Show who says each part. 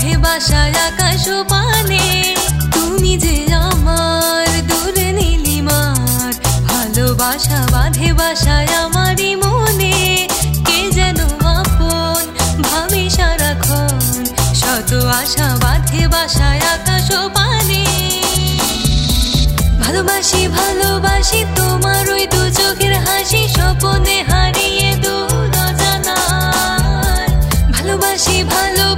Speaker 1: বাঁধে বাসায় আকাশ পানে, তুমি যে আমার দূরে নীলিমার। ভালোবাসা বাঁধে বাসায় আমারই মনে, কে যেন আপন ভাবে সারাক্ষণ। শত আশা বাঁধে বাসায় আকাশ পানে। ভালোবাসি ভালোবাসি তোমার ওই দু চোখের হাসি, স্বপনে হারিয়ে দূর অজানায়। ভালোবাসি ভালো